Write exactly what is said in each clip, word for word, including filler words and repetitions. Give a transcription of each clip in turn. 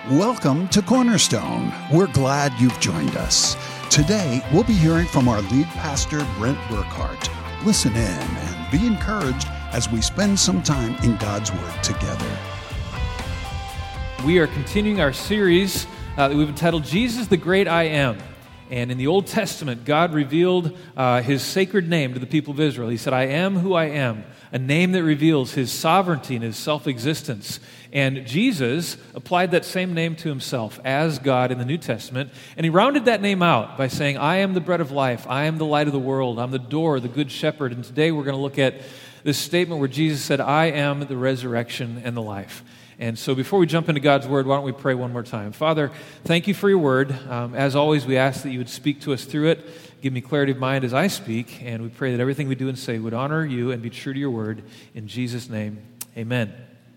Welcome to Cornerstone. We're glad you've joined us. Today, we'll be hearing from our lead pastor, Brent Burkhart. Listen in and be encouraged as we spend some time in God's Word together. We are continuing our series uh, that we've entitled Jesus the Great I Am. And in the Old Testament, God revealed uh, His sacred name to the people of Israel. He said, I am who I am, a name that reveals His sovereignty and His self-existence. And Jesus applied that same name to Himself as God in the New Testament, and He rounded that name out by saying, I am the bread of life, I am the light of the world, I'm the door, the good shepherd. And today we're going to look at this statement where Jesus said, I am the resurrection and the life. And so before we jump into God's Word, why don't we pray one more time. Father, thank you for your Word. Um, as always, we ask that you would speak to us through it. Give me clarity of mind as I speak, and we pray that everything we do and say would honor you and be true to your Word. In Jesus' name, amen.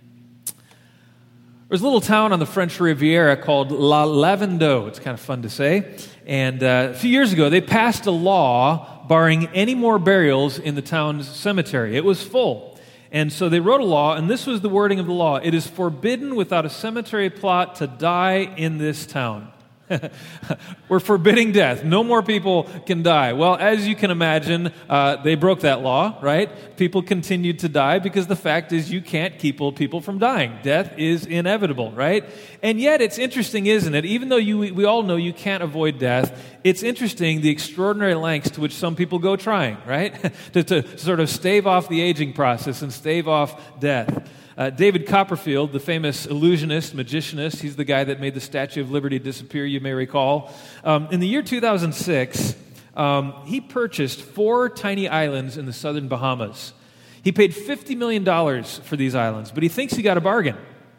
There's a little town on the French Riviera called La Lavandou. It's kind of fun to say. And uh, a few years ago, they passed a law barring any more burials in the town's cemetery. It was full. And so they wrote a law, and this was the wording of the law. It is forbidden without a cemetery plot to die in this town. We're forbidding death. No more people can die. Well, as you can imagine, uh, they broke that law, right? People continued to die because the fact is you can't keep people from dying. Death is inevitable, right? And yet it's interesting, isn't it? Even though you, we all know you can't avoid death, it's interesting the extraordinary lengths to which some people go trying, right? to, to sort of stave off the aging process and stave off death. Uh, David Copperfield, the famous illusionist, magicianist, he's the guy that made the Statue of Liberty disappear, you may recall. Um, in the year two thousand six, um, he purchased four tiny islands in the southern Bahamas. He paid fifty million dollars for these islands, but he thinks he got a bargain.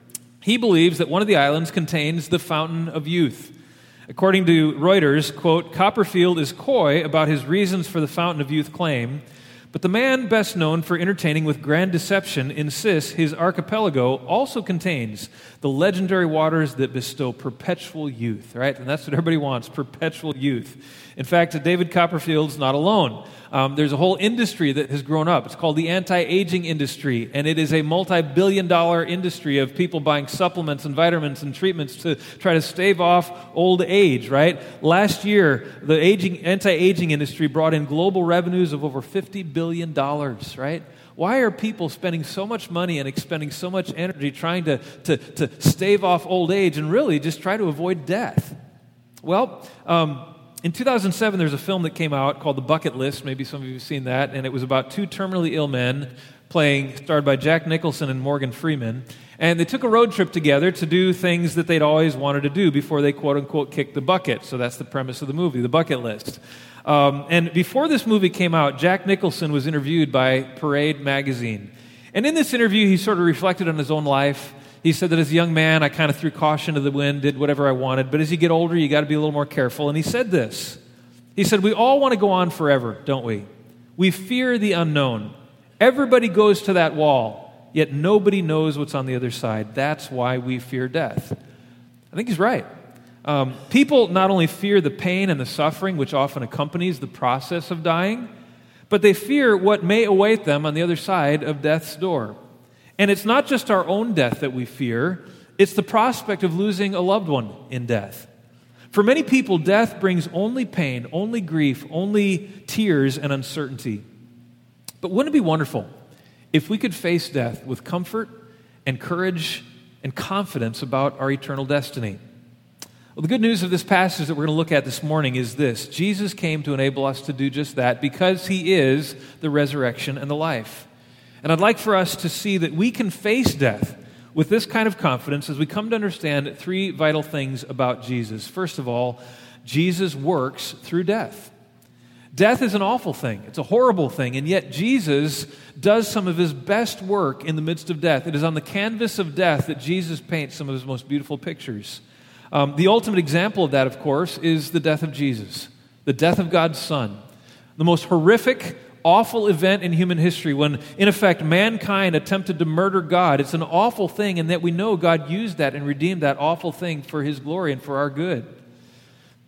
He believes that one of the islands contains the Fountain of Youth. According to Reuters, quote, Copperfield is coy about his reasons for the Fountain of Youth claim, but the man best known for entertaining with grand deception insists his archipelago also contains the legendary waters that bestow perpetual youth, right? And that's what everybody wants, perpetual youth. In fact, David Copperfield's not alone. Um, there's a whole industry that has grown up. It's called the anti-aging industry, and it is a multi-billion dollar industry of people buying supplements and vitamins and treatments to try to stave off old age, right? Last year, the aging anti-aging industry brought in global revenues of over fifty billion dollars, right? Why are people spending so much money and expending so much energy trying to, to, to stave off old age and really just try to avoid death? Well, um, in two thousand seven, there's a film that came out called The Bucket List. Maybe some of you have seen that. And it was about two terminally ill men playing, starred by Jack Nicholson and Morgan Freeman. And they took a road trip together to do things that they'd always wanted to do before they, quote-unquote, kicked the bucket. So that's the premise of the movie, The Bucket List. Um, and before this movie came out, Jack Nicholson was interviewed by Parade magazine. And in this interview, he sort of reflected on his own life. He said that as a young man, I kind of threw caution to the wind, did whatever I wanted. But as you get older, you got to be a little more careful. And he said this. He said, we all want to go on forever, don't we? We fear the unknown. Everybody goes to that wall, yet nobody knows what's on the other side. That's why we fear death. I think he's right. Um, people not only fear the pain and the suffering, which often accompanies the process of dying, but they fear what may await them on the other side of death's door. And it's not just our own death that we fear, it's the prospect of losing a loved one in death. For many people, death brings only pain, only grief, only tears and uncertainty. But wouldn't it be wonderful if we could face death with comfort and courage and confidence about our eternal destiny? Well, the good news of this passage that we're going to look at this morning is this. Jesus came to enable us to do just that because He is the resurrection and the life. And I'd like for us to see that we can face death with this kind of confidence as we come to understand three vital things about Jesus. First of all, Jesus works through death. Death is an awful thing. It's a horrible thing. And yet Jesus does some of His best work in the midst of death. It is on the canvas of death that Jesus paints some of His most beautiful pictures. Um, the ultimate example of that, of course, is the death of Jesus, the death of God's Son. The most horrific, awful event in human history when, in effect, mankind attempted to murder God. It's an awful thing, and that we know God used that and redeemed that awful thing for His glory and for our good.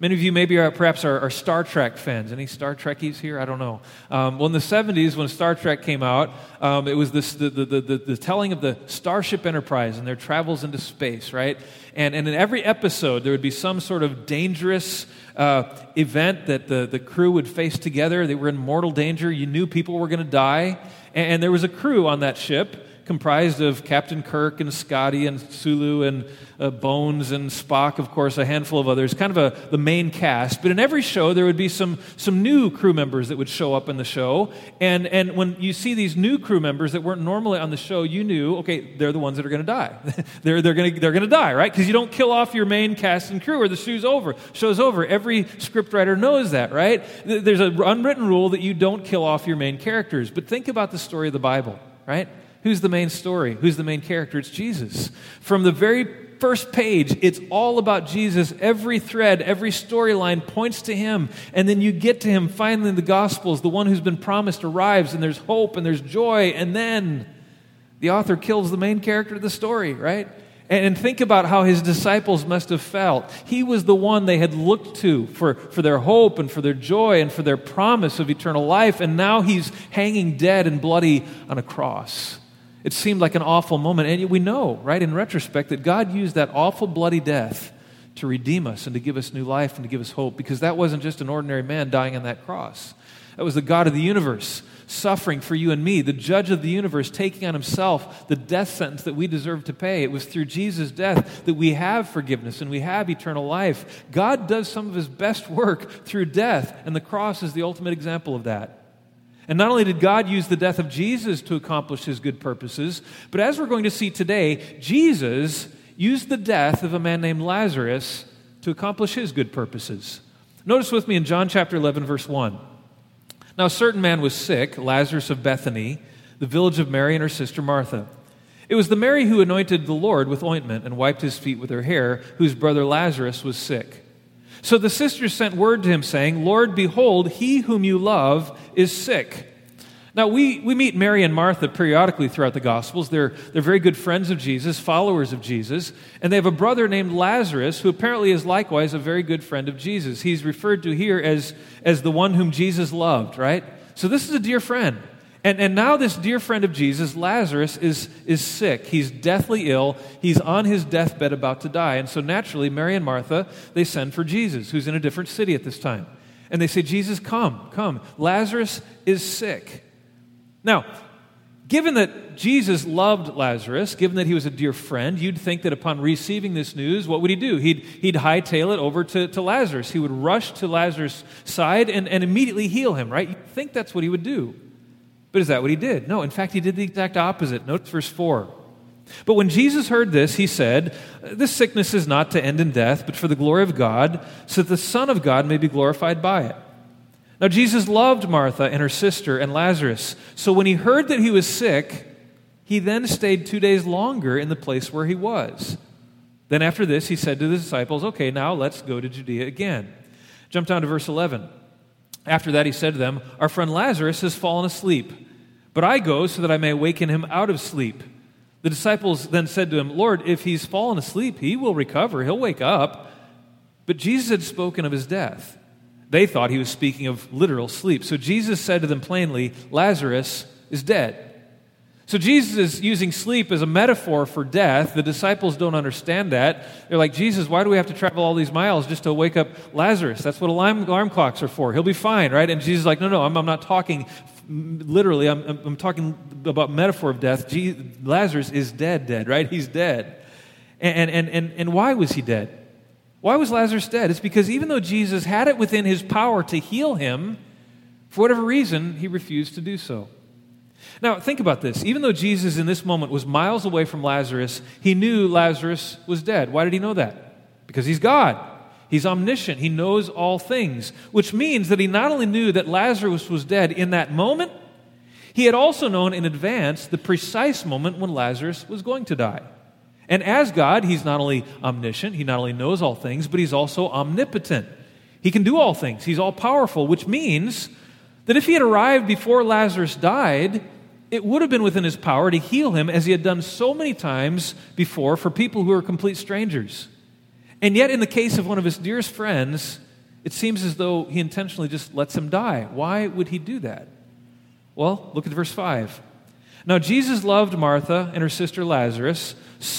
Many of you maybe are, perhaps are, are Star Trek fans. Any Star Trekkies here? I don't know. Um, well, in the seventies, when Star Trek came out, um, it was this, the, the, the, the telling of the Starship Enterprise and their travels into space, right? And, and in every episode, there would be some sort of dangerous uh, event that the, the crew would face together. They were in mortal danger. You knew people were going to die. And, and there was a crew on that ship comprised of Captain Kirk and Scotty and Sulu and uh, Bones and Spock, of course, a handful of others, kind of a, the main cast. But in every show, there would be some some new crew members that would show up in the show. And and when you see these new crew members that weren't normally on the show, you knew, okay, they're the ones that are going to die. they're they're going to they're going to die, right? Because you don't kill off your main cast and crew, or the show's over. Show's over. Every scriptwriter knows that, right? There's an unwritten rule that you don't kill off your main characters. But think about the story of the Bible, right? Who's the main story? Who's the main character? It's Jesus. From the very first page, it's all about Jesus. Every thread, every storyline points to Him. And then you get to Him finally in the Gospels. The one who's been promised arrives, and there's hope and there's joy. And then the author kills the main character of the story, right? And think about how His disciples must have felt. He was the one they had looked to for, for their hope and for their joy and for their promise of eternal life. And now He's hanging dead and bloody on a cross. It seemed like an awful moment, and we know, right, in retrospect, that God used that awful bloody death to redeem us and to give us new life and to give us hope, because that wasn't just an ordinary man dying on that cross. That was the God of the universe suffering for you and me, the judge of the universe taking on Himself the death sentence that we deserve to pay. It was through Jesus' death that we have forgiveness and we have eternal life. God does some of His best work through death, and the cross is the ultimate example of that. And not only did God use the death of Jesus to accomplish His good purposes, but as we're going to see today, Jesus used the death of a man named Lazarus to accomplish His good purposes. Notice with me in John chapter eleven, verse one. Now a certain man was sick, Lazarus of Bethany, the village of Mary and her sister Martha. It was the Mary who anointed the Lord with ointment and wiped His feet with her hair, whose brother Lazarus was sick. So the sisters sent word to Him, saying, Lord, behold, he whom you love is sick. Now, we, we meet Mary and Martha periodically throughout the Gospels. They're, they're very good friends of Jesus, followers of Jesus, and they have a brother named Lazarus, who apparently is likewise a very good friend of Jesus. He's referred to here as, as the one whom Jesus loved, right? So this is a dear friend. And, and now this dear friend of Jesus, Lazarus, is, is sick. He's deathly ill. He's on his deathbed about to die. And so naturally, Mary and Martha, they send for Jesus, who's in a different city at this time. And they say, Jesus, come, come. Lazarus is sick. Now, given that Jesus loved Lazarus, given that he was a dear friend, you'd think that upon receiving this news, what would he do? He'd, he'd hightail it over to, to Lazarus. He would rush to Lazarus' side and, and immediately heal him, right? You'd think that's what he would do. But is that what he did? No, in fact, he did the exact opposite. Notice verse four. But when Jesus heard this, he said, this sickness is not to end in death, but for the glory of God, so that the Son of God may be glorified by it. Now, Jesus loved Martha and her sister and Lazarus. So when he heard that he was sick, he then stayed two days longer in the place where he was. Then after this, he said to the disciples, okay, now let's go to Judea again. Jump down to verse eleven. After that, he said to them, our friend Lazarus has fallen asleep, but I go so that I may awaken him out of sleep. The disciples then said to him, Lord, if he's fallen asleep, he will recover. He'll wake up. But Jesus had spoken of his death. They thought he was speaking of literal sleep. So Jesus said to them plainly, Lazarus is dead. So Jesus is using sleep as a metaphor for death. The disciples don't understand that. They're like, Jesus, why do we have to travel all these miles just to wake up Lazarus? That's what alarm, alarm clocks are for. He'll be fine, right? And Jesus is like, no, no, I'm, I'm not talking literally. I'm, I'm, I'm talking about metaphor of death. Jesus, Lazarus is dead, dead, right? He's dead. And, and, and, and why was he dead? Why was Lazarus dead? It's because even though Jesus had it within his power to heal him, for whatever reason, he refused to do so. Now, think about this. Even though Jesus in this moment was miles away from Lazarus, he knew Lazarus was dead. Why did he know that? Because he's God. He's omniscient. He knows all things, which means that he not only knew that Lazarus was dead in that moment, he had also known in advance the precise moment when Lazarus was going to die. And as God, he's not only omniscient, he not only knows all things, but he's also omnipotent. He can do all things. He's all-powerful, which means that if he had arrived before Lazarus died, it would have been within his power to heal him as he had done so many times before for people who are complete strangers. And yet in the case of one of his dearest friends, it seems as though he intentionally just lets him die. Why would he do that? Well, look at verse five. Now Jesus loved Martha and her sister Lazarus,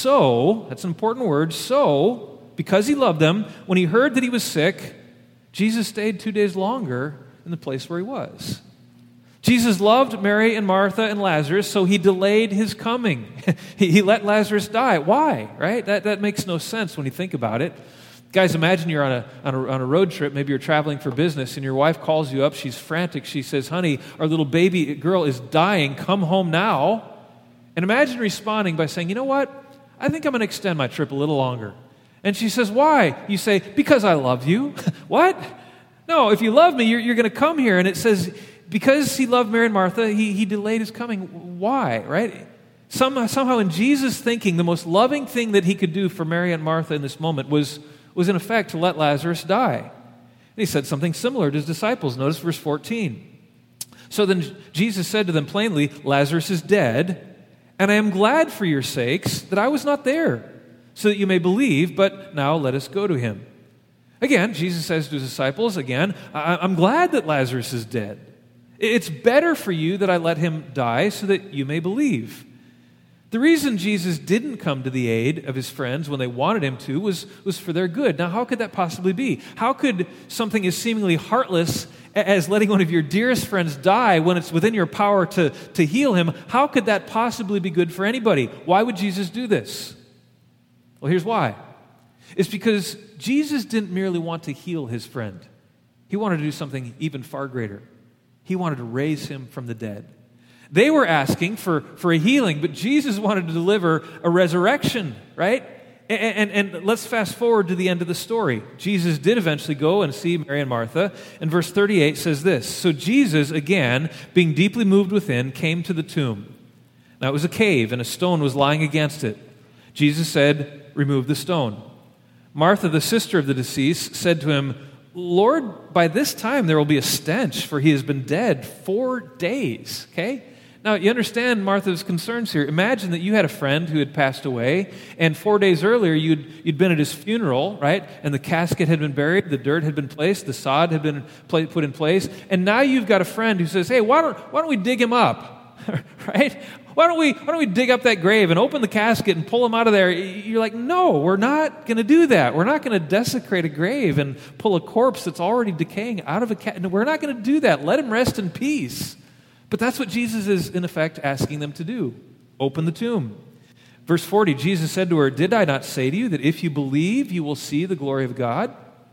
so, that's an important word, so, because he loved them, when he heard that he was sick, Jesus stayed two days longer in the place where he was. Jesus loved Mary and Martha and Lazarus, so he delayed his coming. he, he let Lazarus die. Why? Right? That, that makes no sense when you think about it. Guys, imagine you're on a, on a on a road trip. Maybe you're traveling for business, and your wife calls you up. She's frantic. She says, honey, our little baby girl is dying. Come home now. And imagine responding by saying, you know what? I think I'm going to extend my trip a little longer. And she says, why? You say, because I love you. What? No, if you love me, you're, you're going to come here. And it says, because he loved Mary and Martha, he, he delayed his coming. Why, right? Some, somehow in Jesus' thinking, the most loving thing that he could do for Mary and Martha in this moment was, was in effect to let Lazarus die. And he said something similar to his disciples. Notice verse fourteen. So then Jesus said to them plainly, Lazarus is dead, and I am glad for your sakes that I was not there, so that you may believe, but now let us go to him. Again, Jesus says to his disciples, again, I'm glad that Lazarus is dead. It's better for you that I let him die so that you may believe. The reason Jesus didn't come to the aid of his friends when they wanted him to was, was for their good. Now, how could that possibly be? How could something as seemingly heartless as letting one of your dearest friends die when it's within your power to, to heal him, how could that possibly be good for anybody? Why would Jesus do this? Well, here's why. It's because Jesus didn't merely want to heal his friend. He wanted to do something even far greater. He wanted to raise him from the dead. They were asking for, for a healing, but Jesus wanted to deliver a resurrection, right? And, and, and let's fast forward to the end of the story. Jesus did eventually go and see Mary and Martha, and verse thirty-eight says this, So Jesus, again, being deeply moved within, came to the tomb. Now it was a cave, and a stone was lying against it. Jesus said, Remove the stone. Martha, the sister of the deceased, said to him, Lord, by this time there will be a stench, for he has been dead four days. Okay? Now, you understand Martha's concerns here. Imagine that you had a friend who had passed away, and four days earlier you'd, you'd been at his funeral, right? And the casket had been buried, the dirt had been placed, the sod had been put in place, and now you've got a friend who says, hey, why don't, why don't we dig him up? Right? Why don't we why don't we dig up that grave and open the casket and pull him out of there? You're like, no, we're not going to do that. We're not going to desecrate a grave and pull a corpse that's already decaying out of a casket. No, we're not going to do that. Let him rest in peace. But that's what Jesus is, in effect, asking them to do. Open the tomb. Verse forty, Jesus said to her, Did I not say to you that if you believe, you will see the glory of God?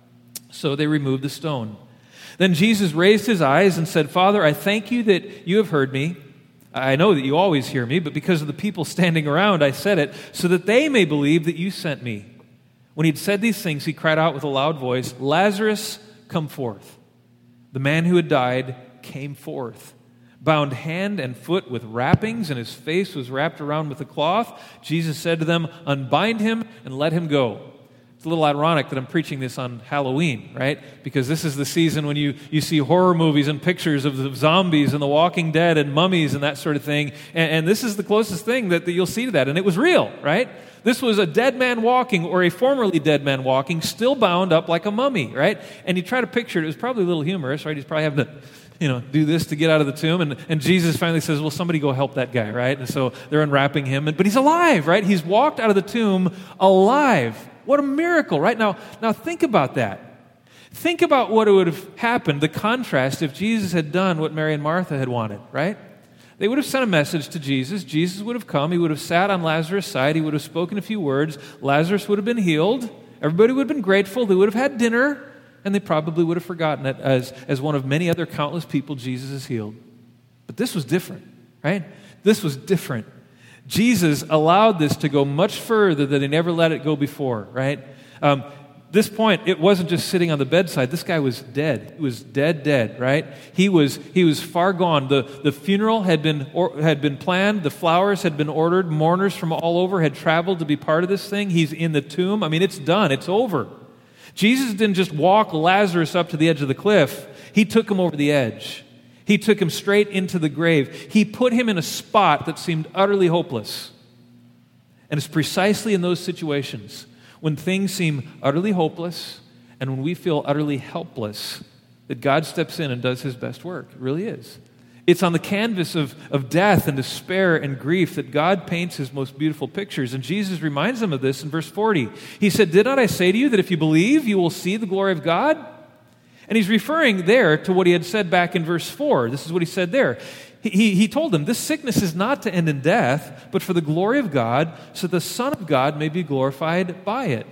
So they removed the stone. Then Jesus raised his eyes and said, Father, I thank you that you have heard me. I know that you always hear me, but because of the people standing around, I said it, so that they may believe that you sent me. When he had said these things, he cried out with a loud voice, Lazarus, come forth. The man who had died came forth, bound hand and foot with wrappings, and his face was wrapped around with a cloth. Jesus said to them, Unbind him and let him go. It's a little ironic that I'm preaching this on Halloween, right? Because this is the season when you, you see horror movies and pictures of the zombies and the Walking Dead and mummies and that sort of thing. And, and this is the closest thing that, that you'll see to that. And it was real, right? This was a dead man walking, or a formerly dead man walking, still bound up like a mummy, right? And you try to picture it. It was probably a little humorous, right? He's probably having to, you know, do this to get out of the tomb. And, and Jesus finally says, well, somebody go help that guy, right? And so they're unwrapping him. And, but he's alive, right? He's walked out of the tomb alive. What a miracle, right? Now, now think about that. Think about what would have happened, the contrast, if Jesus had done what Mary and Martha had wanted, right? They would have sent a message to Jesus. Jesus would have come. He would have sat on Lazarus' side. He would have spoken a few words. Lazarus would have been healed. Everybody would have been grateful. They would have had dinner, and they probably would have forgotten it as, as one of many other countless people Jesus has healed. But this was different, right? This was different. Jesus allowed this to go much further than he never let it go before, right? Um, this point, it wasn't just sitting on the bedside. This guy was dead. He was dead, dead, right? He was he was far gone. The, the funeral had been or, had been planned. The flowers had been ordered. Mourners from all over had traveled to be part of this thing. He's in the tomb. I mean, it's done. It's over. Jesus didn't just walk Lazarus up to the edge of the cliff. He took him over the edge. He took him straight into the grave. He put him in a spot that seemed utterly hopeless. And it's precisely in those situations when things seem utterly hopeless and when we feel utterly helpless, that God steps in and does his best work. It really is. It's on the canvas of, of death and despair and grief that God paints his most beautiful pictures. And Jesus reminds them of this in verse forty. He said, "Did not I say to you that if you believe, you will see the glory of God?" And he's referring there to what he had said back in verse four. This is what he said there. He, he, he told them, "This sickness is not to end in death, but for the glory of God, so the Son of God may be glorified by it."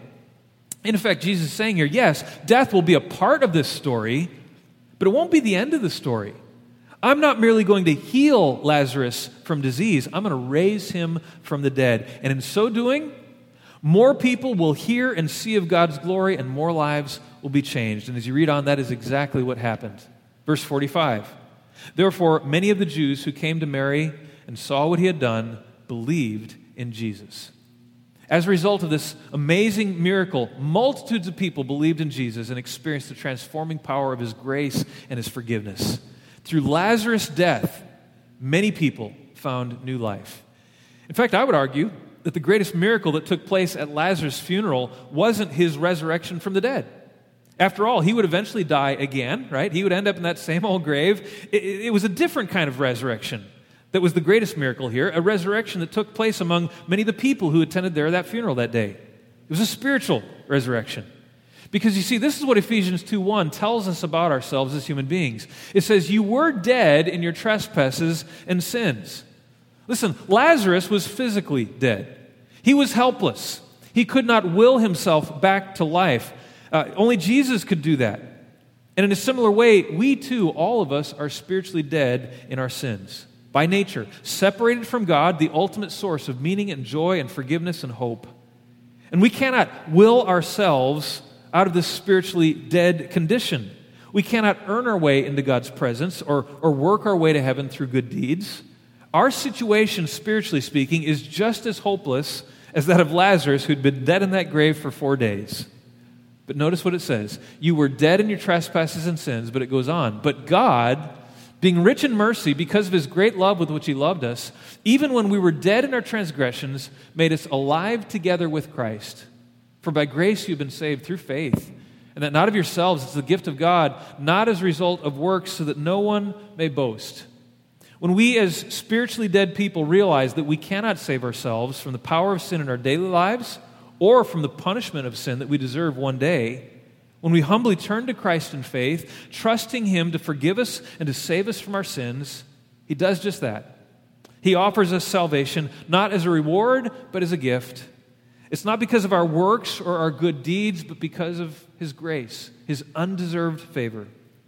In effect, Jesus is saying here, yes, death will be a part of this story, but it won't be the end of the story. I'm not merely going to heal Lazarus from disease. I'm going to raise him from the dead. And in so doing, more people will hear and see of God's glory, and more lives will be changed. And as you read on, that is exactly what happened. Verse forty-five. "Therefore, many of the Jews who came to Mary and saw what he had done believed in Jesus." As a result of this amazing miracle, multitudes of people believed in Jesus and experienced the transforming power of his grace and his forgiveness. Through Lazarus' death, many people found new life. In fact, I would argue that the greatest miracle that took place at Lazarus' funeral wasn't his resurrection from the dead. After all, he would eventually die again, right? He would end up in that same old grave. It, it was a different kind of resurrection that was the greatest miracle here, a resurrection that took place among many of the people who attended there that funeral that day. It was a spiritual resurrection. Because you see, this is what Ephesians two one tells us about ourselves as human beings. It says, "You were dead in your trespasses and sins." Listen, Lazarus was physically dead. He was helpless. He could not will himself back to life. Uh, only Jesus could do that. And in a similar way, we too, all of us, are spiritually dead in our sins. By nature, separated from God, the ultimate source of meaning and joy and forgiveness and hope. And we cannot will ourselves out of this spiritually dead condition. We cannot earn our way into God's presence or, or work our way to heaven through good deeds. Our situation, spiritually speaking, is just as hopeless as that of Lazarus, who'd been dead in that grave for four days. But notice what it says. "You were dead in your trespasses and sins," but it goes on. "But God, being rich in mercy because of his great love with which he loved us, even when we were dead in our transgressions, made us alive together with Christ. For by grace you've been saved through faith, and that not of yourselves, it's the gift of God, not as a result of works, so that no one may boast." When we as spiritually dead people realize that we cannot save ourselves from the power of sin in our daily lives or from the punishment of sin that we deserve one day, when we humbly turn to Christ in faith, trusting him to forgive us and to save us from our sins, he does just that. He offers us salvation not as a reward, but as a gift. It's not because of our works or our good deeds, but because of his grace, his undeserved favor.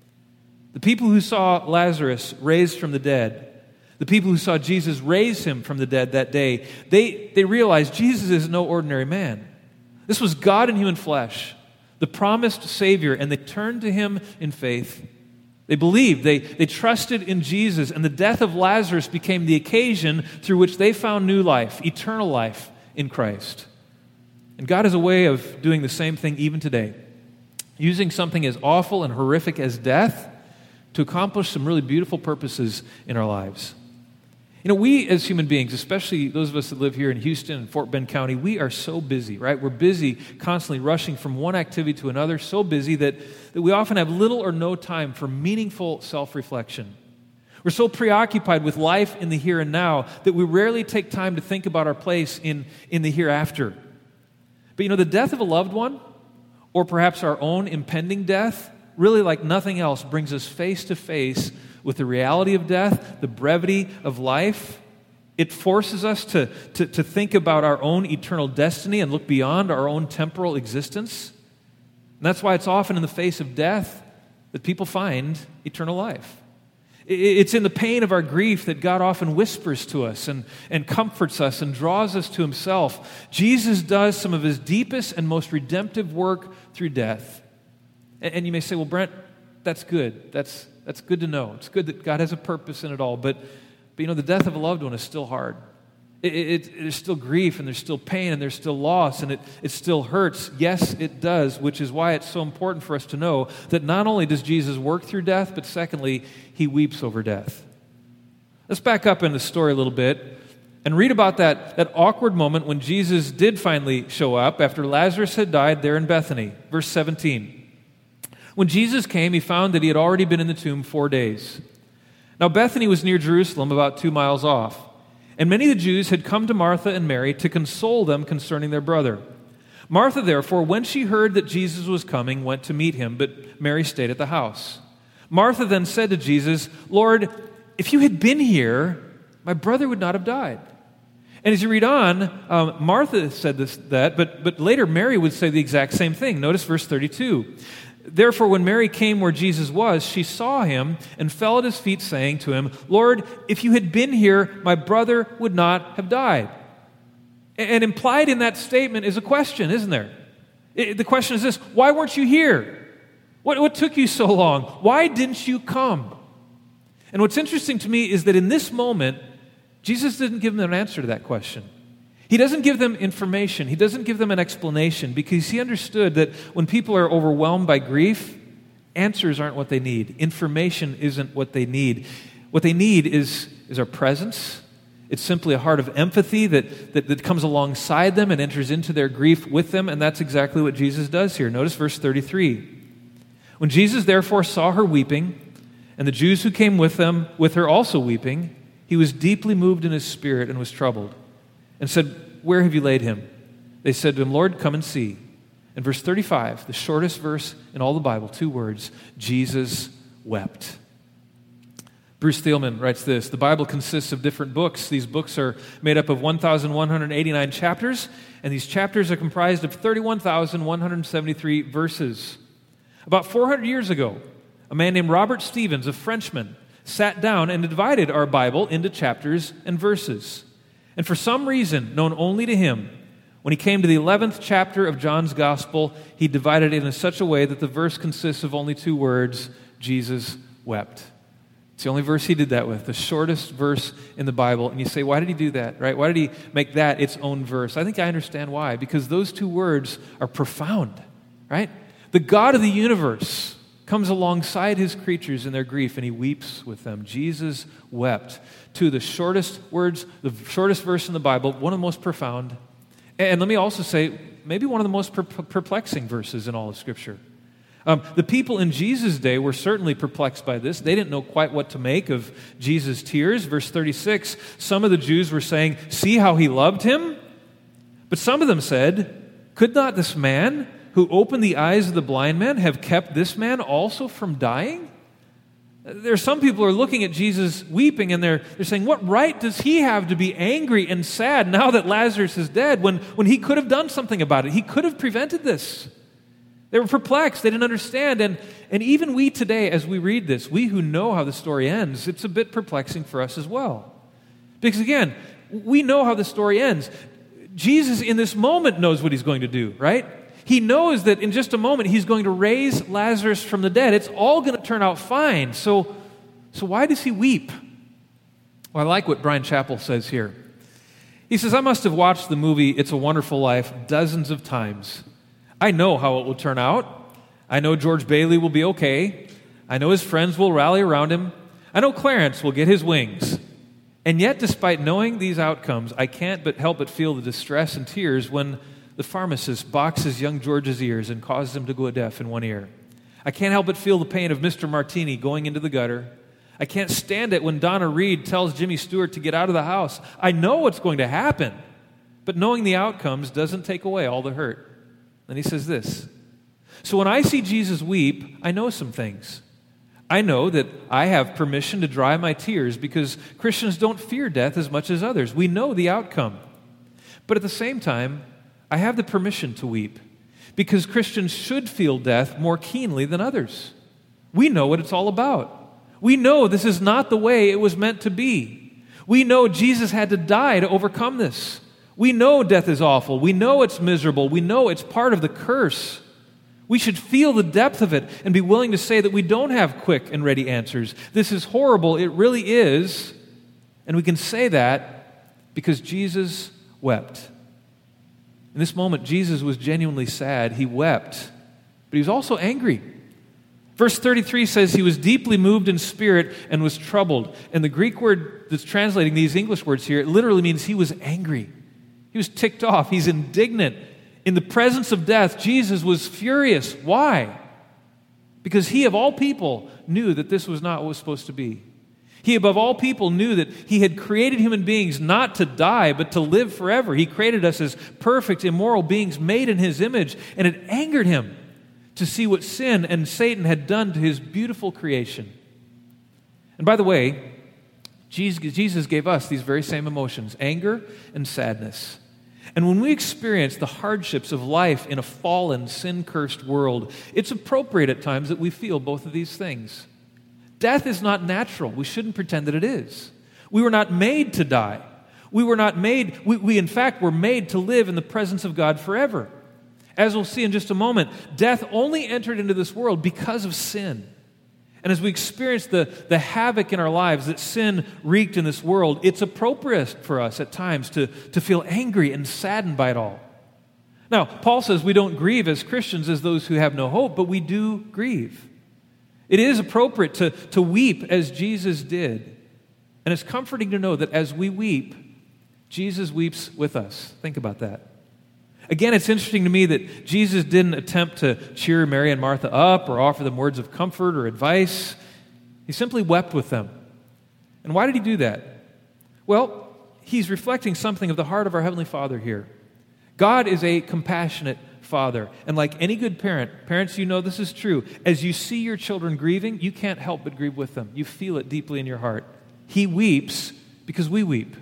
The people who saw Lazarus raised from the dead, the people who saw Jesus raise him from the dead that day, they, they realized Jesus is no ordinary man. This was God in human flesh, the promised Savior, and they turned to him in faith. They believed, they, they trusted in Jesus, and the death of Lazarus became the occasion through which they found new life, eternal life in Christ. And God has a way of doing the same thing even today, using something as awful and horrific as death to accomplish some really beautiful purposes in our lives. You know, we as human beings, especially those of us that live here in Houston and Fort Bend County, we are so busy, right? We're busy constantly rushing from one activity to another, so busy that, that we often have little or no time for meaningful self-reflection. We're so preoccupied with life in the here and now that we rarely take time to think about our place in, in the hereafter. But you know, the death of a loved one, or perhaps our own impending death, really like nothing else brings us face to face with the reality of death, the brevity of life. It forces us to, to, to think about our own eternal destiny and look beyond our own temporal existence. And that's why it's often in the face of death that people find eternal life. It's in the pain of our grief that God often whispers to us and, and comforts us and draws us to himself. Jesus does some of his deepest and most redemptive work through death. And, and you may say, well, Brent, that's good. That's, that's good to know. It's good that God has a purpose in it all. But, but you know, the death of a loved one is still hard. It, it, it, there's still grief, and there's still pain, and there's still loss, and it, it still hurts. Yes, it does, which is why it's so important for us to know that not only does Jesus work through death, but secondly, he weeps over death. Let's back up in the story a little bit and read about that, that awkward moment when Jesus did finally show up after Lazarus had died there in Bethany. Verse seventeen. When Jesus came, he found that he had already been in the tomb four days. Now Bethany was near Jerusalem, about two miles off, and many of the Jews had come to Martha and Mary to console them concerning their brother. Martha, therefore, when she heard that Jesus was coming, went to meet him, but Mary stayed at the house. Martha then said to Jesus, "Lord, if you had been here, my brother would not have died." And as you read on, um, Martha said this, that, but, but later Mary would say the exact same thing. Notice verse thirty-two. Therefore, when Mary came where Jesus was, she saw him and fell at his feet, saying to him, "Lord, if you had been here, my brother would not have died." And implied in that statement is a question, isn't there? It, the question is this: why weren't you here? What, what took you so long? Why didn't you come? And what's interesting to me is that in this moment, Jesus didn't give them an answer to that question. He doesn't give them information. He doesn't give them an explanation, because he understood that when people are overwhelmed by grief, answers aren't what they need. Information isn't what they need. What they need is, is our presence. It's simply a heart of empathy that, that, that comes alongside them and enters into their grief with them, and that's exactly what Jesus does here. Notice verse thirty-three. When Jesus therefore saw her weeping, and the Jews who came with them, with her also weeping, he was deeply moved in his spirit and was troubled, and said, "Where have you laid him?" They said to him, "Lord, come and see." And verse thirty-five, the shortest verse in all the Bible, two words, Jesus wept. Bruce Thielman writes this: the Bible consists of different books. These books are made up of one thousand one hundred eighty-nine chapters, and these chapters are comprised of thirty-one thousand one hundred seventy-three verses. About four hundred years ago, a man named Robert Stevens, a Frenchman, sat down and divided our Bible into chapters and verses. And for some reason, known only to him, when he came to the eleventh chapter of John's Gospel, he divided it in such a way that the verse consists of only two words: Jesus wept. It's the only verse he did that with, the shortest verse in the Bible. And you say, why did he do that, right? Why did he make that its own verse? I think I understand why. Because those two words are profound, right? The God of the universe comes alongside his creatures in their grief, and he weeps with them. Jesus wept. Two of the shortest words, the shortest verse in the Bible, one of the most profound. And let me also say, maybe one of the most per- perplexing verses in all of Scripture. Um, the people in Jesus' day were certainly perplexed by this. They didn't know quite what to make of Jesus' tears. Verse thirty-six, some of the Jews were saying, "See how he loved him?" But some of them said, "Could not this man who opened the eyes of the blind man have kept this man also from dying?" There are some people who are looking at Jesus weeping, and they're, they're saying, what right does he have to be angry and sad now that Lazarus is dead when, when he could have done something about it? He could have prevented this. They were perplexed. They didn't understand. And, and even we today, as we read this, we who know how the story ends, it's a bit perplexing for us as well. Because again, we know how the story ends. Jesus in this moment knows what he's going to do, right? He knows that in just a moment he's going to raise Lazarus from the dead. It's all going to turn out fine. So, so why does he weep? Well, I like what Brian Chappell says here. He says, "I must have watched the movie It's a Wonderful Life dozens of times. I know how it will turn out. I know George Bailey will be okay. I know his friends will rally around him. I know Clarence will get his wings. And yet, despite knowing these outcomes, I can't but help but feel the distress and tears when the pharmacist boxes young George's ears and causes him to go deaf in one ear. I can't help but feel the pain of Mister Martini going into the gutter. I can't stand it when Donna Reed tells Jimmy Stewart to get out of the house. I know what's going to happen, but knowing the outcomes doesn't take away all the hurt." Then he says this: "So when I see Jesus weep, I know some things. I know that I have permission to dry my tears because Christians don't fear death as much as others. We know the outcome. But at the same time, I have the permission to weep because Christians should feel death more keenly than others. We know what it's all about. We know this is not the way it was meant to be. We know Jesus had to die to overcome this. We know death is awful. We know it's miserable. We know it's part of the curse. We should feel the depth of it and be willing to say that we don't have quick and ready answers. This is horrible. It really is. And we can say that because Jesus wept. In this moment, Jesus was genuinely sad. He wept, but he was also angry. Verse thirty-three says he was deeply moved in spirit and was troubled. And the Greek word that's translating these English words here, it literally means he was angry. He was ticked off. He's indignant. In the presence of death, Jesus was furious. Why? Because he, of all people, knew that this was not what was supposed to be. He, above all people, knew that he had created human beings not to die, but to live forever. He created us as perfect, immoral beings made in his image, and it angered him to see what sin and Satan had done to his beautiful creation. And by the way, Jesus gave us these very same emotions, anger and sadness. And when we experience the hardships of life in a fallen, sin-cursed world, it's appropriate at times that we feel both of these things. Death is not natural. We shouldn't pretend that it is. We were not made to die. We were not made, we, we in fact were made to live in the presence of God forever. As we'll see in just a moment, death only entered into this world because of sin. And as we experience the, the havoc in our lives that sin wreaked in this world, it's appropriate for us at times to, to feel angry and saddened by it all. Now, Paul says we don't grieve as Christians as those who have no hope, but we do grieve. It is appropriate to, to weep as Jesus did. And it's comforting to know that as we weep, Jesus weeps with us. Think about that. Again, it's interesting to me that Jesus didn't attempt to cheer Mary and Martha up or offer them words of comfort or advice. He simply wept with them. And why did he do that? Well, he's reflecting something of the heart of our Heavenly Father here. God is a compassionate Father. And like any good parent, parents, you know this is true. As you see your children grieving, you can't help but grieve with them. You feel it deeply in your heart. He weeps because we weep.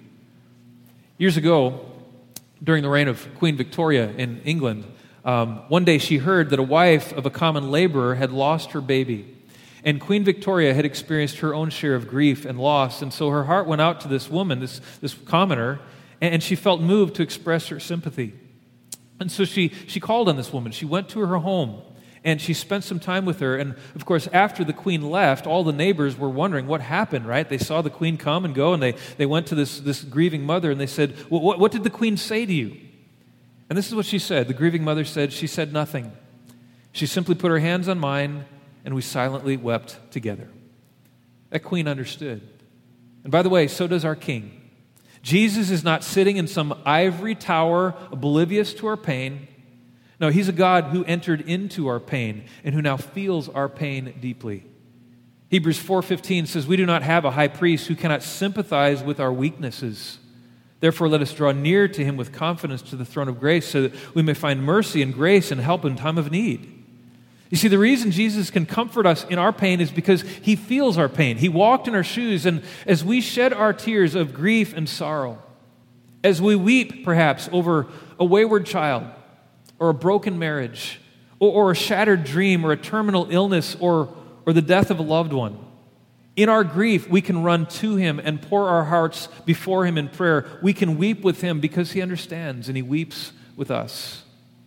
Years ago, during the reign of Queen Victoria in England, um, one day she heard that a wife of a common laborer had lost her baby. And Queen Victoria had experienced her own share of grief and loss, and so her heart went out to this woman, this, this commoner, and she felt moved to express her sympathy. And so she, she called on this woman. She went to her home, and she spent some time with her. And, of course, after the queen left, all the neighbors were wondering what happened, right? They saw the queen come and go, and they, they went to this, this grieving mother, and they said, well, what, what did the queen say to you? And this is what she said. The grieving mother said, she said nothing. She simply put her hands on mine, and we silently wept together. That queen understood. And by the way, so does our King. Jesus is not sitting in some ivory tower oblivious to our pain. No, he's a God who entered into our pain and who now feels our pain deeply. Hebrews four fifteen says, we do not have a high priest who cannot sympathize with our weaknesses. Therefore, let us draw near to him with confidence to the throne of grace so that we may find mercy and grace and help in time of need. You see, the reason Jesus can comfort us in our pain is because he feels our pain. He walked in our shoes, and as we shed our tears of grief and sorrow, as we weep, perhaps, over a wayward child, or a broken marriage, or, or a shattered dream, or a terminal illness, or, or the death of a loved one, in our grief, we can run to him and pour our hearts before him in prayer. We can weep with him because he understands, and he weeps with us.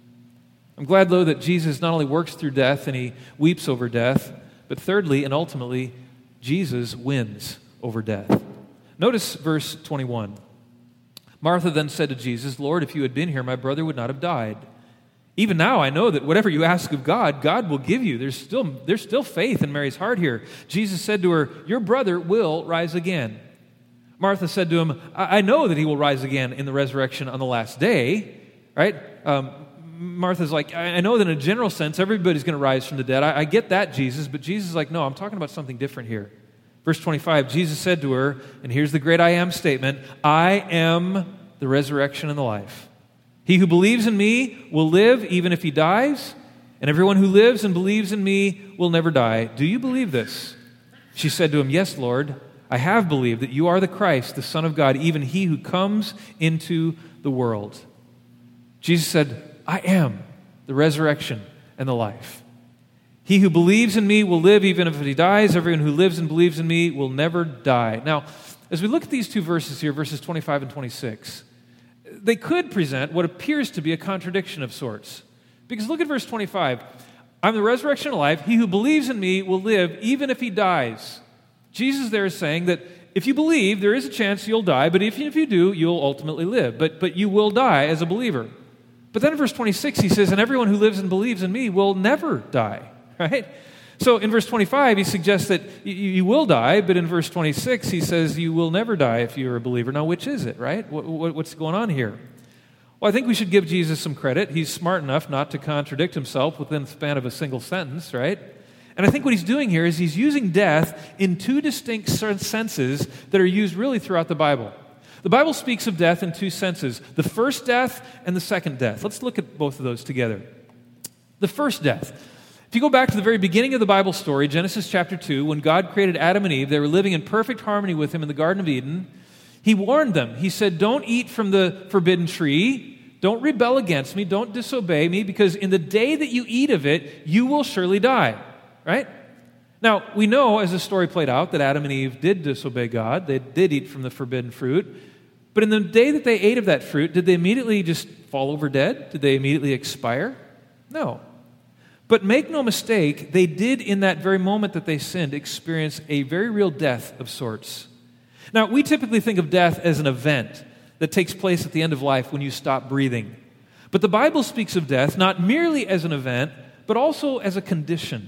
I'm glad, though, that Jesus not only works through death and he weeps over death, but thirdly and ultimately, Jesus wins over death. Notice verse twenty-one. Martha then said to Jesus, Lord, if you had been here, my brother would not have died. Even now I know that whatever you ask of God, God will give you. There's still, there's still faith in Mary's heart here. Jesus said to her, your brother will rise again. Martha said to him, I, I know that he will rise again in the resurrection on the last day. Right? Um, Martha's like, I, I know that in a general sense, everybody's going to rise from the dead. I, I get that, Jesus. But Jesus is like, no, I'm talking about something different here. Verse twenty-five, Jesus said to her, and here's the great I am statement, I am the resurrection and the life. He who believes in me will live even if he dies, and everyone who lives and believes in me will never die. Do you believe this? She said to him, yes, Lord, I have believed that you are the Christ, the Son of God, even he who comes into the world. Jesus said, I am the resurrection and the life. He who believes in me will live even if he dies. Everyone who lives and believes in me will never die. Now, as we look at these two verses here, verses twenty-five and twenty-six, they could present what appears to be a contradiction of sorts. Because look at verse twenty-five. I'm the resurrection and life. He who believes in me will live even if he dies. Jesus there is saying that if you believe, there is a chance you'll die, but if, if you do, you'll ultimately live. But, but you will die as a believer. But then in verse twenty-six, he says, and everyone who lives and believes in me will never die. Right? So in verse twenty-five, he suggests that you, you will die, but in verse twenty-six, he says you will never die if you're a believer. Now, which is it, right? What, what, what's going on here? Well, I think we should give Jesus some credit. He's smart enough not to contradict himself within the span of a single sentence, right? And I think what he's doing here is he's using death in two distinct senses that are used really throughout the Bible. The Bible speaks of death in two senses, the first death and the second death. Let's look at both of those together. The first death. If you go back to the very beginning of the Bible story, Genesis chapter two, when God created Adam and Eve, they were living in perfect harmony with him in the Garden of Eden. He warned them. He said, don't eat from the forbidden tree. Don't rebel against me. Don't disobey me, because in the day that you eat of it, you will surely die. Right? Now, we know as the story played out that Adam and Eve did disobey God. They did eat from the forbidden fruit. But in the day that they ate of that fruit, did they immediately just fall over dead? Did they immediately expire? No. But make no mistake, they did in that very moment that they sinned experience a very real death of sorts. Now, we typically think of death as an event that takes place at the end of life when you stop breathing. But the Bible speaks of death not merely as an event, but also as a condition.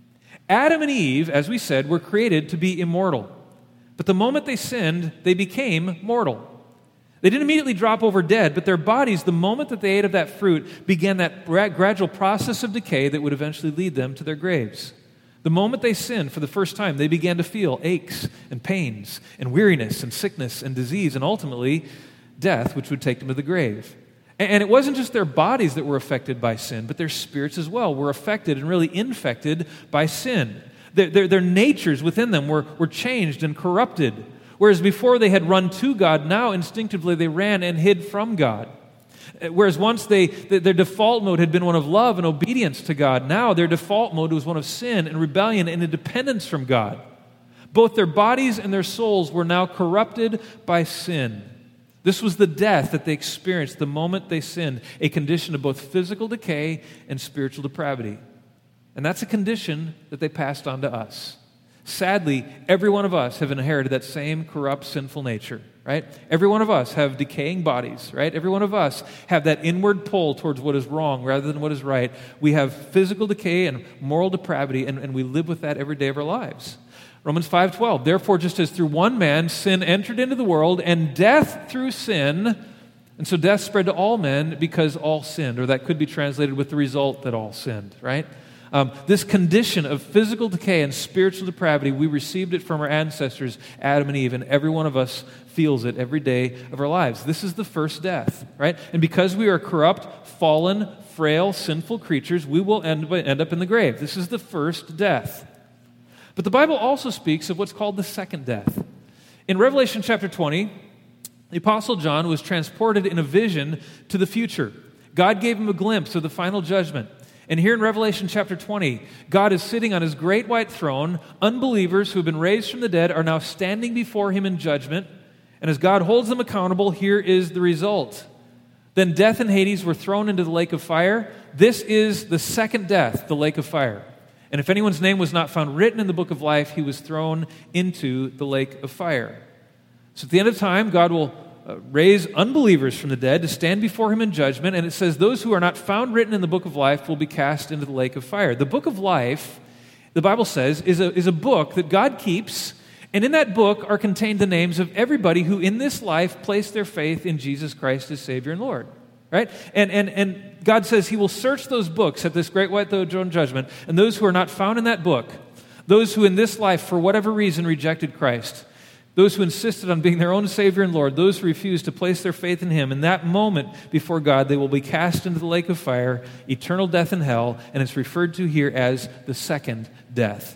Adam and Eve, as we said, were created to be immortal. But the moment they sinned, they became mortal. They didn't immediately drop over dead, but their bodies, the moment that they ate of that fruit, began that gradual process of decay that would eventually lead them to their graves. The moment they sinned for the first time, they began to feel aches and pains and weariness and sickness and disease and ultimately death, which would take them to the grave. And it wasn't just their bodies that were affected by sin, but their spirits as well were affected and really infected by sin. Their, their, their natures within them were, were changed and corrupted. Whereas before they had run to God, now instinctively they ran and hid from God. Whereas once they, their default mode had been one of love and obedience to God, now their default mode was one of sin and rebellion and independence from God. Both their bodies and their souls were now corrupted by sin. This was the death that they experienced the moment they sinned, a condition of both physical decay and spiritual depravity. And that's a condition that they passed on to us. Sadly, every one of us have inherited that same corrupt, sinful nature, right? Every one of us have decaying bodies, right? Every one of us have that inward pull towards what is wrong rather than what is right. We have physical decay and moral depravity, and, and we live with that every day of our lives. Romans five twelve, therefore, just as through one man sin entered into the world, and death through sin, and so death spread to all men because all sinned, or that could be translated with the result that all sinned, right? Um, this condition of physical decay and spiritual depravity, we received it from our ancestors, Adam and Eve, and every one of us feels it every day of our lives. This is the first death, right? And because we are corrupt, fallen, frail, sinful creatures, we will end, end up in the grave. This is the first death. But the Bible also speaks of what's called the second death. In Revelation chapter twenty, the Apostle John was transported in a vision to the future. God gave him a glimpse of the final judgment. And here in Revelation chapter twenty, God is sitting on his great white throne. Unbelievers who have been raised from the dead are now standing before him in judgment. And as God holds them accountable, here is the result. Then death and Hades were thrown into the lake of fire. This is the second death, the lake of fire. And if anyone's name was not found written in the book of life, he was thrown into the lake of fire. So at the end of time, God will uh, raise unbelievers from the dead to stand before him in judgment. And it says those who are not found written in the book of life will be cast into the lake of fire. The book of life, the Bible says, is a, is a book that God keeps. And in that book are contained the names of everybody who in this life placed their faith in Jesus Christ as Savior and Lord. Right? And, and, and God says he will search those books at this great white throne judgment, and those who are not found in that book, those who in this life, for whatever reason, rejected Christ, those who insisted on being their own Savior and Lord, those who refused to place their faith in him, in that moment before God, they will be cast into the lake of fire, eternal death in hell, and it's referred to here as the second death.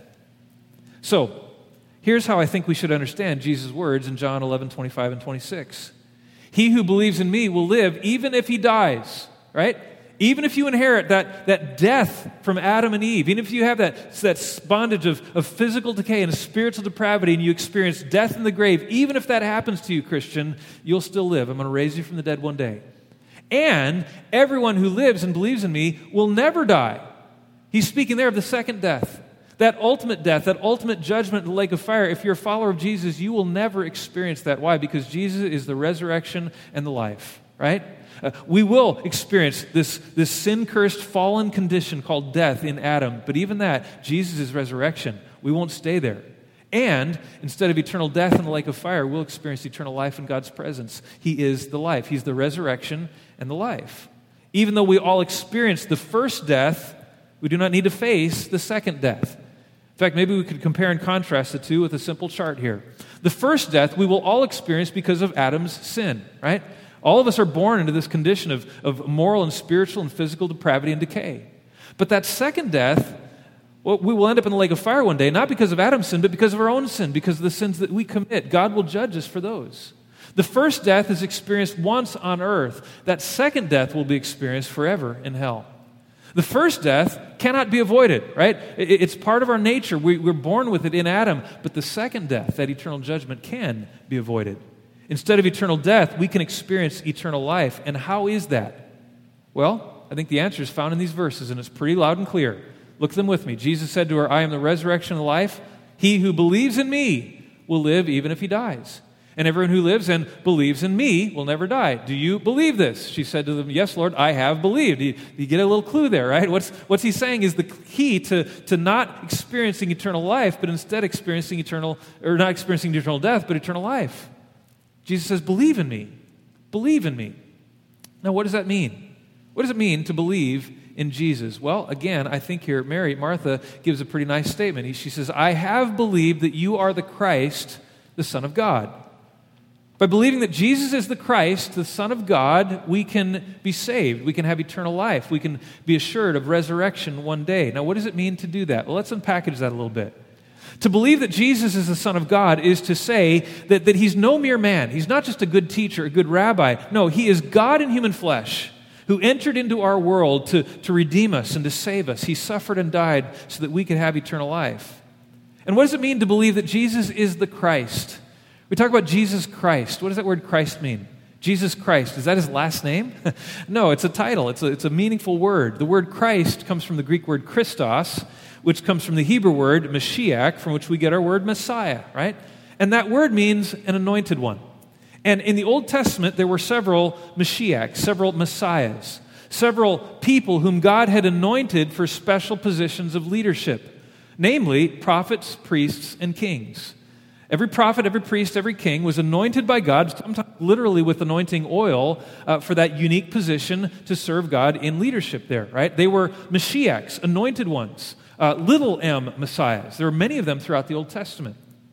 So, here's how I think we should understand Jesus' words in John eleven twenty-five and twenty-six. He who believes in me will live even if he dies, right? Even if you inherit that, that death from Adam and Eve, even if you have that, that bondage of, of physical decay and spiritual depravity and you experience death in the grave, even if that happens to you, Christian, you'll still live. I'm going to raise you from the dead one day. And everyone who lives and believes in me will never die. He's speaking there of the second death. That ultimate death, that ultimate judgment in the lake of fire, if you're a follower of Jesus, you will never experience that. Why? Because Jesus is the resurrection and the life, right? Uh, we will experience this, this sin-cursed, fallen condition called death in Adam. But even that, Jesus is resurrection. We won't stay there. And instead of eternal death in the lake of fire, we'll experience eternal life in God's presence. He is the life. He's the resurrection and the life. Even though we all experience the first death, we do not need to face the second death. In fact, maybe we could compare and contrast the two with a simple chart here. The first death we will all experience because of Adam's sin, right? All of us are born into this condition of, of moral and spiritual and physical depravity and decay. But that second death, well, we will end up in the lake of fire one day, not because of Adam's sin, but because of our own sin, because of the sins that we commit. God will judge us for those. The first death is experienced once on earth. That second death will be experienced forever in hell. The first death cannot be avoided, right? It's part of our nature. We, we're born with it in Adam. But the second death, that eternal judgment, can be avoided. Instead of eternal death, we can experience eternal life. And how is that? Well, I think the answer is found in these verses, and it's pretty loud and clear. Look at them with me. Jesus said to her, I am the resurrection and life. He who believes in me will live even if he dies. And everyone who lives and believes in me will never die. Do you believe this? She said to them, yes, Lord, I have believed. You, you get a little clue there, right? What's, what's he saying is the key to, to not experiencing eternal life, but instead experiencing eternal, or not experiencing eternal death, but eternal life. Jesus says, believe in me. Believe in me. Now, what does that mean? What does it mean to believe in Jesus? Well, again, I think here Mary, Martha, gives a pretty nice statement. She says, I have believed that you are the Christ, the Son of God. By believing that Jesus is the Christ, the Son of God, we can be saved. We can have eternal life. We can be assured of resurrection one day. Now, what does it mean to do that? Well, let's unpackage that a little bit. To believe that Jesus is the Son of God is to say that, that he's no mere man. He's not just a good teacher, a good rabbi. No, he is God in human flesh who entered into our world to, to redeem us and to save us. He suffered and died so that we could have eternal life. And what does it mean to believe that Jesus is the Christ? We talk about Jesus Christ. What does that word Christ mean? Jesus Christ. Is that his last name? No, it's a title. It's a, it's a meaningful word. The word Christ comes from the Greek word Christos, which comes from the Hebrew word Mashiach, from which we get our word Messiah, right? And that word means an anointed one. And in the Old Testament, there were several Mashiachs, several Messiahs, several people whom God had anointed for special positions of leadership, namely prophets, priests, and kings. Every prophet, every priest, every king was anointed by God, sometimes literally with anointing oil, uh, for that unique position to serve God in leadership there, right? They were Mashiachs, anointed ones, uh, little m Messiahs. There are many of them throughout the Old Testament.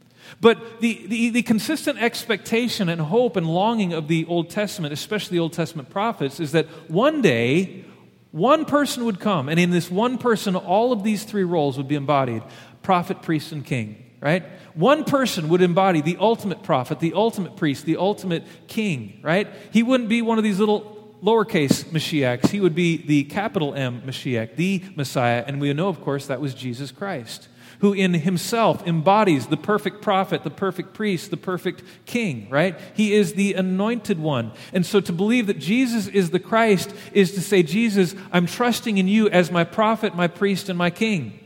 But the, the, the consistent expectation and hope and longing of the Old Testament, especially the Old Testament prophets, is that one day, one person would come, and in this one person, all of these three roles would be embodied: prophet, priest, and king. Right? One person would embody the ultimate prophet, the ultimate priest, the ultimate king, right? He wouldn't be one of these little lowercase Mashiachs. He would be the capital M Mashiach, the Messiah. And we know, of course, that was Jesus Christ, who in himself embodies the perfect prophet, the perfect priest, the perfect king, right? He is the anointed one. And so to believe that Jesus is the Christ is to say, Jesus, I'm trusting in you as my prophet, my priest, and my king.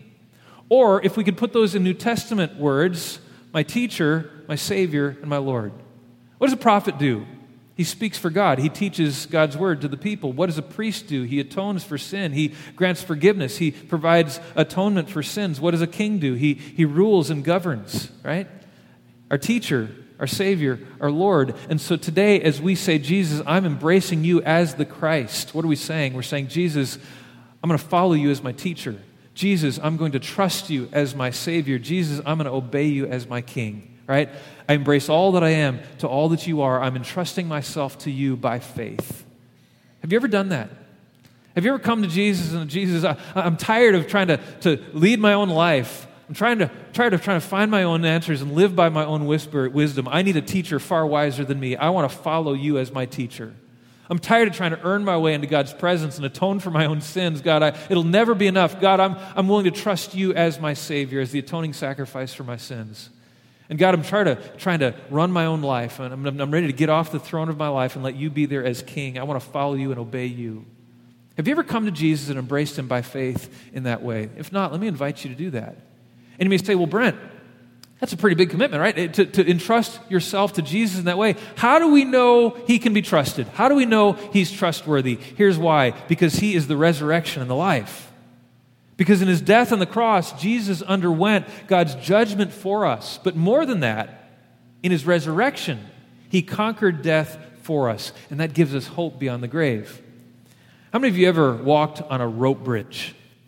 Or, if we could put those in New Testament words, my teacher, my Savior, and my Lord. What does a prophet do? He speaks for God. He teaches God's word to the people. What does a priest do? He atones for sin. He grants forgiveness. He provides atonement for sins. What does a king do? He, he rules and governs, right? Our teacher, our Savior, our Lord. And so today, as we say, Jesus, I'm embracing you as the Christ, what are we saying? We're saying, Jesus, I'm going to follow you as my teacher. Jesus, I'm going to trust you as my Savior. Jesus, I'm going to obey you as my King, right? I embrace all that I am to all that you are. I'm entrusting myself to you by faith. Have you ever done that? Have you ever come to Jesus and Jesus, I, I'm tired of trying to, to lead my own life. I'm trying to, tired of trying to find my own answers and live by my own whisper, wisdom. I need a teacher far wiser than me. I want to follow you as my teacher. I'm tired of trying to earn my way into God's presence and atone for my own sins. God, I, it'll never be enough. God, I'm, I'm willing to trust you as my Savior, as the atoning sacrifice for my sins. And God, I'm trying to, trying to run my own life, and I'm, I'm ready to get off the throne of my life and let you be there as King. I want to follow you and obey you. Have you ever come to Jesus and embraced him by faith in that way? If not, let me invite you to do that. And you may say, well, Brent, that's a pretty big commitment, right? To, to entrust yourself to Jesus in that way. How do we know he can be trusted? How do we know he's trustworthy? Here's why. Because he is the resurrection and the life. Because in his death on the cross, Jesus underwent God's judgment for us. But more than that, in his resurrection, he conquered death for us. And that gives us hope beyond the grave. How many of you ever walked on a rope bridge?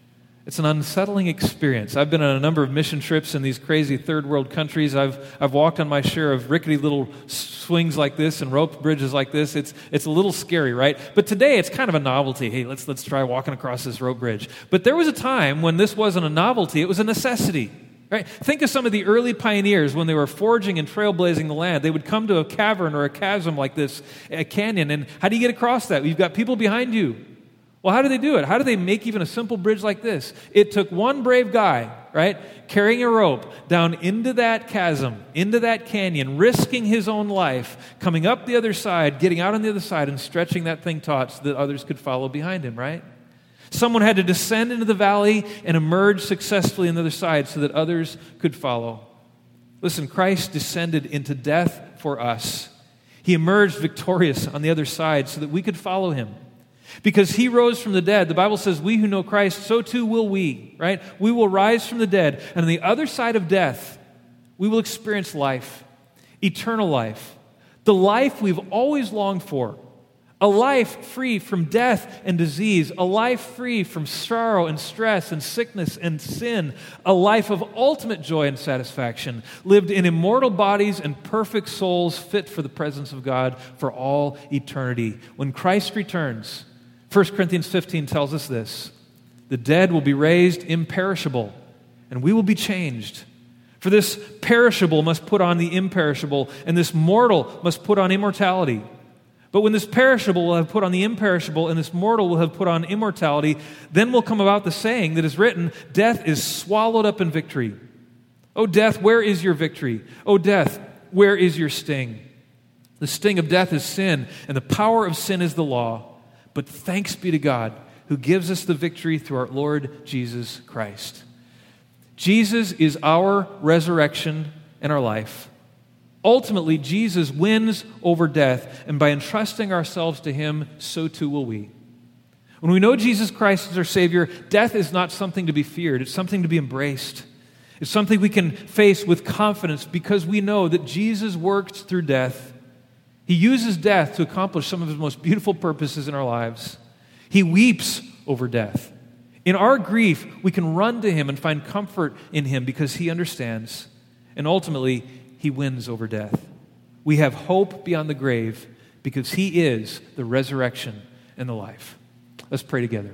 It's an unsettling experience. I've been on a number of mission trips in these crazy third world countries. I've I've walked on my share of rickety little swings like this and rope bridges like this. It's it's a little scary, right? But today it's kind of a novelty. Hey, let's let's try walking across this rope bridge. But there was a time when this wasn't a novelty, it was a necessity. Right? Think of some of the early pioneers when they were forging and trailblazing the land. They would come to a cavern or a chasm like this, a canyon, and how do you get across that? You've got people behind you. Well, how do they do it? How do they make even a simple bridge like this? It took one brave guy, right, carrying a rope down into that chasm, into that canyon, risking his own life, coming up the other side, getting out on the other side, and stretching that thing taut so that others could follow behind him, right? Someone had to descend into the valley and emerge successfully on the other side so that others could follow. Listen, Christ descended into death for us. He emerged victorious on the other side so that we could follow him. Because he rose from the dead, the Bible says, we who know Christ, so too will we, right? We will rise from the dead, and on the other side of death, we will experience life, eternal life, the life we've always longed for. A life free from death and disease, a life free from sorrow and stress and sickness and sin, a life of ultimate joy and satisfaction, lived in immortal bodies and perfect souls fit for the presence of God for all eternity. When Christ returns, First Corinthians fifteen tells us this: the dead will be raised imperishable, and we will be changed. For this perishable must put on the imperishable, and this mortal must put on immortality. But when this perishable will have put on the imperishable and this mortal will have put on immortality, then will come about the saying that is written, death is swallowed up in victory. O death, where is your victory? O death, where is your sting? The sting of death is sin, and the power of sin is the law. But thanks be to God who gives us the victory through our Lord Jesus Christ. Jesus is our resurrection and our life. Ultimately, Jesus wins over death, and by entrusting ourselves to him, so too will we. When we know Jesus Christ is our Savior, death is not something to be feared. It's something to be embraced. It's something we can face with confidence because we know that Jesus worked through death. He uses death to accomplish some of his most beautiful purposes in our lives. He weeps over death. In our grief, we can run to him and find comfort in him because he understands. And ultimately, he wins over death. We have hope beyond the grave because he is the resurrection and the life. Let's pray together.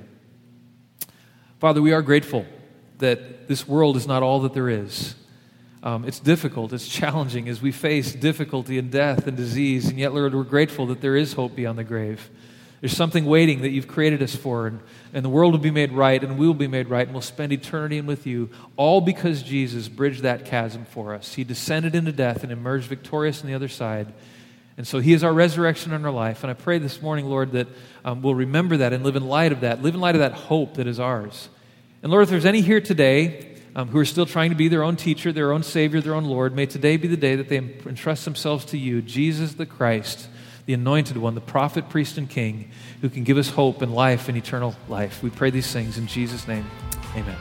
Father, we are grateful that this world is not all that there is. Um, it's difficult, it's challenging as we face difficulty and death and disease, and yet, Lord, we're grateful that there is hope beyond the grave. There's something waiting that you've created us for, and, and the world will be made right, and we will be made right, and we'll spend eternity with you, all because Jesus bridged that chasm for us. He descended into death and emerged victorious on the other side. And so he is our resurrection in our life. And I pray this morning, Lord, that um, we'll remember that and live in light of that, live in light of that hope that is ours. And Lord, if there's any here today um, who are still trying to be their own teacher, their own Savior, their own Lord, may today be the day that they entrust themselves to you, Jesus the Christ, the Anointed One, the prophet, priest, and king, who can give us hope and life and eternal life. We pray these things in Jesus' name. Amen.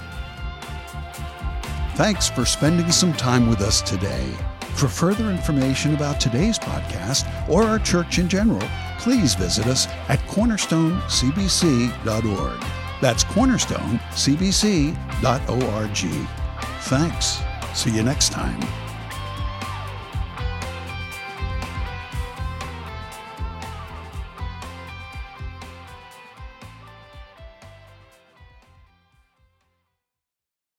Thanks for spending some time with us today. For further information about today's podcast or our church in general, please visit us at cornerstone c b c dot org. That's cornerstone c b c dot org. Thanks. See you next time.